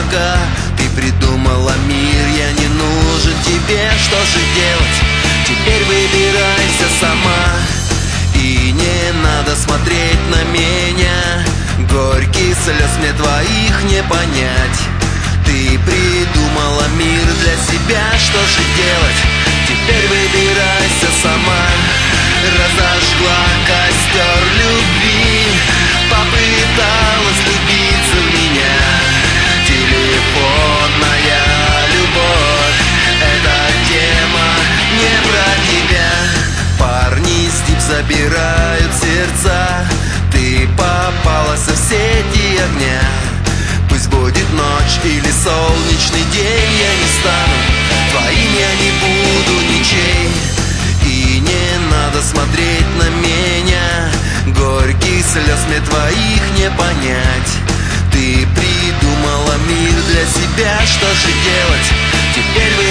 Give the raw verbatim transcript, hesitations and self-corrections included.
жмака. Ты придумала мир, я не нужен тебе. Что же делать? Теперь выбирайся сама. И не надо смотреть на меня, горьких слез мне твоих не понять. Ты придумала мир для себя. Что же делать? Теперь выбирайся сама. Разожгла костер любви, попыталась влюбиться в меня. Телефонная любовь — эта тема не про тебя. Парни с дип забирают сердца. Ты попалась в сети огня. Пусть будет ночь или солнечный день, я не стану твоим, я не буду ничей. И не надо смотреть на меня, горьких слез мне твоих не понять. Ты придумала мир для себя. Что же делать? Теперь